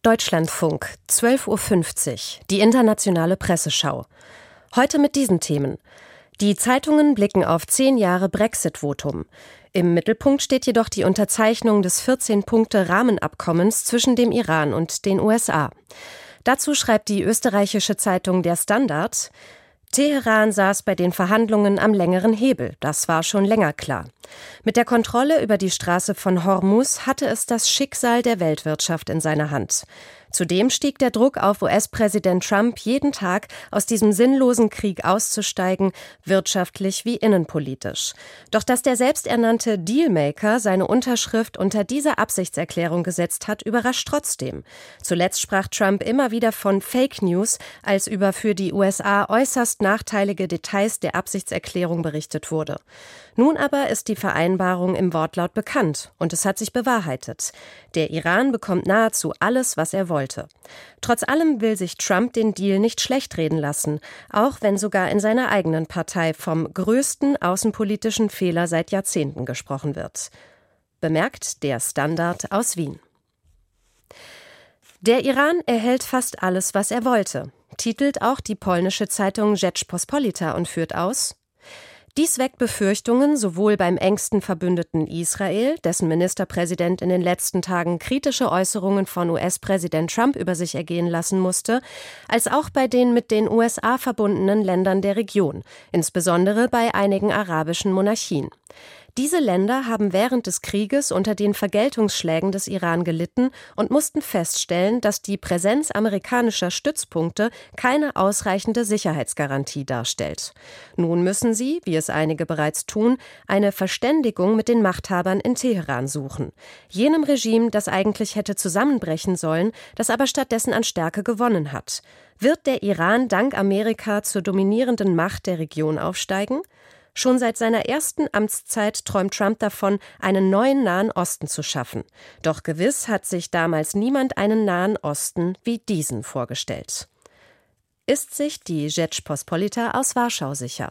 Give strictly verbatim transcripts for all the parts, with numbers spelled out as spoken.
Deutschlandfunk, zwölf Uhr fünfzig, die internationale Presseschau. Heute mit diesen Themen. Die Zeitungen blicken auf zehn Jahre Brexit-Votum. Im Mittelpunkt steht jedoch die Unterzeichnung des vierzehn-Punkte-Rahmenabkommens zwischen dem Iran und den U S A. Dazu schreibt die österreichische Zeitung Der Standard: Teheran saß bei den Verhandlungen am längeren Hebel, das war schon länger klar. Mit der Kontrolle über die Straße von Hormuz hatte es das Schicksal der Weltwirtschaft in seiner Hand. Zudem stieg der Druck auf U S-Präsident Trump jeden Tag, aus diesem sinnlosen Krieg auszusteigen, wirtschaftlich wie innenpolitisch. Doch dass der selbsternannte Dealmaker seine Unterschrift unter diese Absichtserklärung gesetzt hat, überrascht trotzdem. Zuletzt sprach Trump immer wieder von Fake News, als über für die U S A äußerst nachteilige Details der Absichtserklärung berichtet wurde. Nun aber ist die Vereinbarung im Wortlaut bekannt und es hat sich bewahrheitet. Der Iran bekommt nahezu alles, was er wollte. Trotz allem will sich Trump den Deal nicht schlechtreden lassen, auch wenn sogar in seiner eigenen Partei vom größten außenpolitischen Fehler seit Jahrzehnten gesprochen wird. Bemerkt der Standard aus Wien. Der Iran erhält fast alles, was er wollte, titelt auch die polnische Zeitung Rzeczpospolita und führt aus: Dies weckt Befürchtungen sowohl beim engsten Verbündeten Israel, dessen Ministerpräsident in den letzten Tagen kritische Äußerungen von U S-Präsident Trump über sich ergehen lassen musste, als auch bei den mit den U S A verbundenen Ländern der Region, insbesondere bei einigen arabischen Monarchien. Diese Länder haben während des Krieges unter den Vergeltungsschlägen des Iran gelitten und mussten feststellen, dass die Präsenz amerikanischer Stützpunkte keine ausreichende Sicherheitsgarantie darstellt. Nun müssen sie, wie es einige bereits tun, eine Verständigung mit den Machthabern in Teheran suchen. Jenem Regime, das eigentlich hätte zusammenbrechen sollen, das aber stattdessen an Stärke gewonnen hat. Wird der Iran dank Amerika zur dominierenden Macht der Region aufsteigen? Schon seit seiner ersten Amtszeit träumt Trump davon, einen neuen Nahen Osten zu schaffen. Doch gewiss hat sich damals niemand einen Nahen Osten wie diesen vorgestellt. Ist sich die Rzeczpospolita aus Warschau sicher?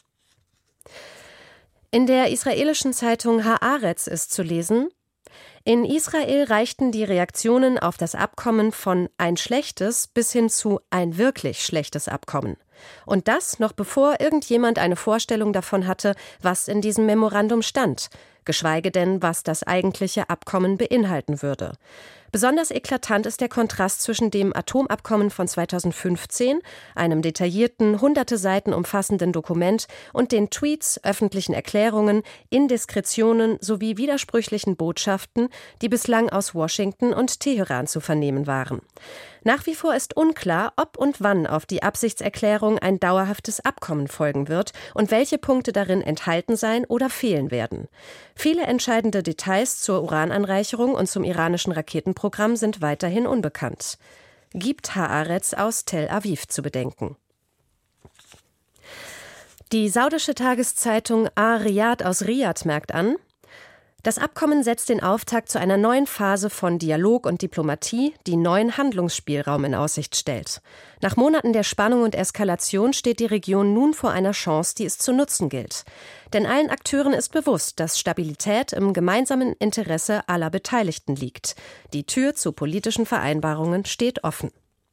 In der israelischen Zeitung Haaretz ist zu lesen: In Israel reichten die Reaktionen auf das Abkommen von ein schlechtes bis hin zu ein wirklich schlechtes Abkommen. Und das noch bevor irgendjemand eine Vorstellung davon hatte, was in diesem Memorandum stand, geschweige denn, was das eigentliche Abkommen beinhalten würde. Besonders eklatant ist der Kontrast zwischen dem Atomabkommen von zweitausendfünfzehn, einem detaillierten, hunderte Seiten umfassenden Dokument, und den Tweets, öffentlichen Erklärungen, Indiskretionen sowie widersprüchlichen Botschaften, die bislang aus Washington und Teheran zu vernehmen waren. Nach wie vor ist unklar, ob und wann auf die Absichtserklärung ein dauerhaftes Abkommen folgen wird und welche Punkte darin enthalten sein oder fehlen werden. Viele entscheidende Details zur Urananreicherung und zum iranischen Raketenprogramm sind weiterhin unbekannt. Gibt Haaretz aus Tel Aviv zu bedenken. Die saudische Tageszeitung Ar-Riyad aus Riyadh merkt an: Das Abkommen setzt den Auftakt zu einer neuen Phase von Dialog und Diplomatie, die neuen Handlungsspielraum in Aussicht stellt. Nach Monaten der Spannung und Eskalation steht die Region nun vor einer Chance, die es zu nutzen gilt. Denn allen Akteuren ist bewusst, dass Stabilität im gemeinsamen Interesse aller Beteiligten liegt. Die Tür zu politischen Vereinbarungen steht offen.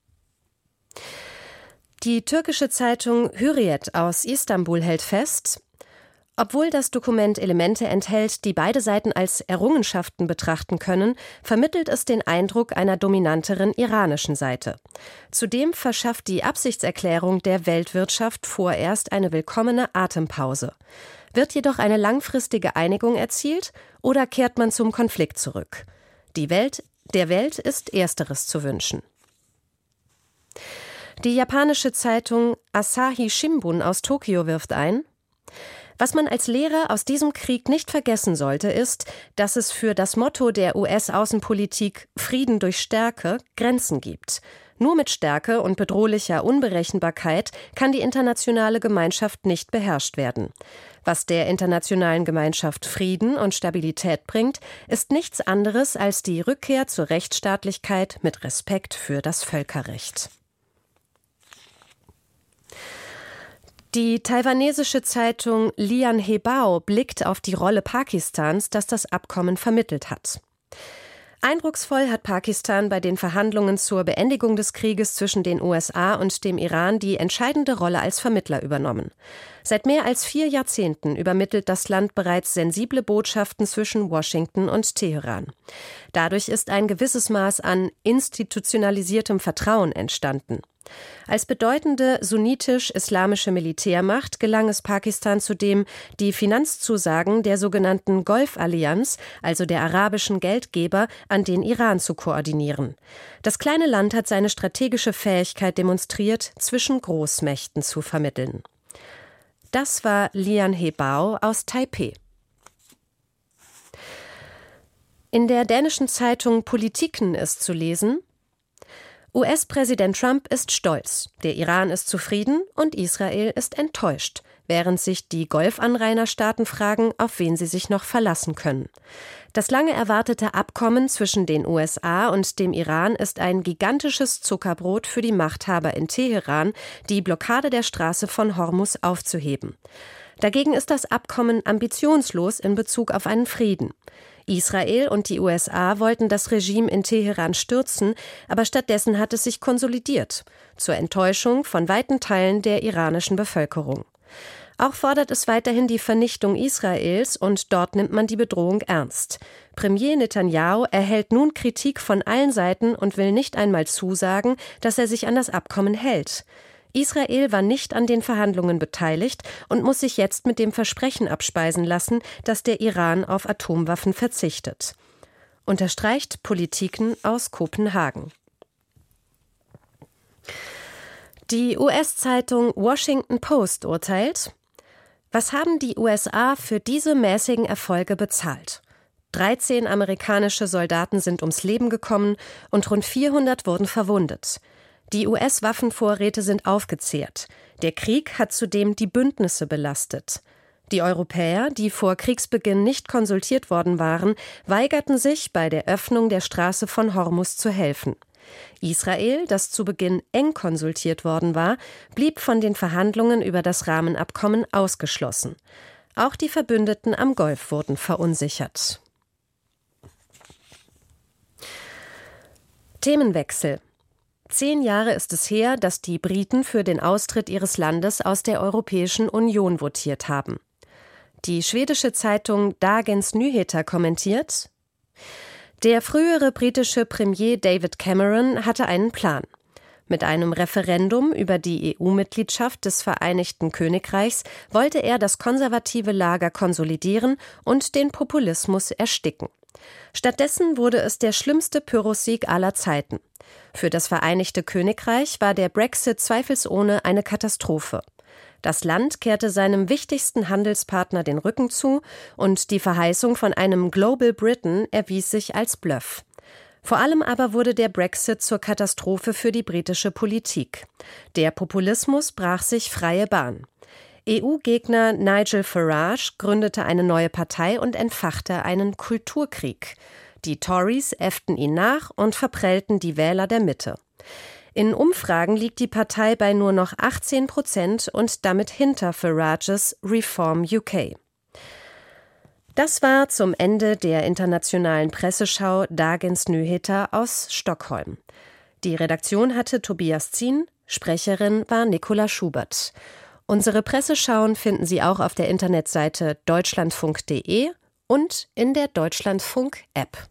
Die türkische Zeitung Hürriyet aus Istanbul hält fest: Obwohl das Dokument Elemente enthält, die beide Seiten als Errungenschaften betrachten können, vermittelt es den Eindruck einer dominanteren iranischen Seite. Zudem verschafft die Absichtserklärung der Weltwirtschaft vorerst eine willkommene Atempause. Wird jedoch eine langfristige Einigung erzielt oder kehrt man zum Konflikt zurück? Die Welt, der Welt ist Ersteres zu wünschen. Die japanische Zeitung Asahi Shimbun aus Tokio wirft ein: Was man als Lehre aus diesem Krieg nicht vergessen sollte, ist, dass es für das Motto der U S-Außenpolitik Frieden durch Stärke Grenzen gibt. Nur mit Stärke und bedrohlicher Unberechenbarkeit kann die internationale Gemeinschaft nicht beherrscht werden. Was der internationalen Gemeinschaft Frieden und Stabilität bringt, ist nichts anderes als die Rückkehr zur Rechtsstaatlichkeit mit Respekt für das Völkerrecht. Die taiwanesische Zeitung Lian Hebao blickt auf die Rolle Pakistans, das das Abkommen vermittelt hat. Eindrucksvoll hat Pakistan bei den Verhandlungen zur Beendigung des Krieges zwischen den U S A und dem Iran die entscheidende Rolle als Vermittler übernommen. Seit mehr als vier Jahrzehnten übermittelt das Land bereits sensible Botschaften zwischen Washington und Teheran. Dadurch ist ein gewisses Maß an institutionalisiertem Vertrauen entstanden. Als bedeutende sunnitisch-islamische Militärmacht gelang es Pakistan zudem, die Finanzzusagen der sogenannten Golf-Allianz, also der arabischen Geldgeber, an den Iran zu koordinieren. Das kleine Land hat seine strategische Fähigkeit demonstriert, zwischen Großmächten zu vermitteln. Das war Lian He Bao aus Taipeh. In der dänischen Zeitung Politiken ist zu lesen: U S-Präsident Trump ist stolz, der Iran ist zufrieden und Israel ist enttäuscht, während sich die Golfanrainerstaaten fragen, auf wen sie sich noch verlassen können. Das lange erwartete Abkommen zwischen den U S A und dem Iran ist ein gigantisches Zuckerbrot für die Machthaber in Teheran, die Blockade der Straße von Hormuz aufzuheben. Dagegen ist das Abkommen ambitionslos in Bezug auf einen Frieden. Israel und die U S A wollten das Regime in Teheran stürzen, aber stattdessen hat es sich konsolidiert, zur Enttäuschung von weiten Teilen der iranischen Bevölkerung. Auch fordert es weiterhin die Vernichtung Israels und dort nimmt man die Bedrohung ernst. Premier Netanyahu erhält nun Kritik von allen Seiten und will nicht einmal zusagen, dass er sich an das Abkommen hält. Israel war nicht an den Verhandlungen beteiligt und muss sich jetzt mit dem Versprechen abspeisen lassen, dass der Iran auf Atomwaffen verzichtet. Unterstreicht Politiken aus Kopenhagen. Die U S-Zeitung Washington Post urteilt: Was haben die U S A für diese mäßigen Erfolge bezahlt? dreizehn amerikanische Soldaten sind ums Leben gekommen und rund vierhundert wurden verwundet. Die U S-Waffenvorräte sind aufgezehrt. Der Krieg hat zudem die Bündnisse belastet. Die Europäer, die vor Kriegsbeginn nicht konsultiert worden waren, weigerten sich, bei der Öffnung der Straße von Hormuz zu helfen. Israel, das zu Beginn eng konsultiert worden war, blieb von den Verhandlungen über das Rahmenabkommen ausgeschlossen. Auch die Verbündeten am Golf wurden verunsichert. Themenwechsel. Zehn Jahre ist es her, dass die Briten für den Austritt ihres Landes aus der Europäischen Union votiert haben. Die schwedische Zeitung Dagens Nyheter kommentiert: Der frühere britische Premier David Cameron hatte einen Plan. Mit einem Referendum über die E U-Mitgliedschaft des Vereinigten Königreichs wollte er das konservative Lager konsolidieren und den Populismus ersticken. Stattdessen wurde es der schlimmste Pyrrhussieg aller Zeiten. Für das Vereinigte Königreich war der Brexit zweifelsohne eine Katastrophe. Das Land kehrte seinem wichtigsten Handelspartner den Rücken zu und die Verheißung von einem Global Britain erwies sich als Bluff. Vor allem aber wurde der Brexit zur Katastrophe für die britische Politik. Der Populismus brach sich freie Bahn. E U-Gegner Nigel Farage gründete eine neue Partei und entfachte einen Kulturkrieg. Die Tories äfften ihn nach und verprellten die Wähler der Mitte. In Umfragen liegt die Partei bei nur noch achtzehn Prozent und damit hinter Farages Reform U K. Das war zum Ende der internationalen Presseschau Dagens Nyheter aus Stockholm. Die Redaktion hatte Tobias Zien, Sprecherin war Nicola Schubert. Unsere Presseschauen finden Sie auch auf der Internetseite deutschlandfunk punkt de und in der Deutschlandfunk-App.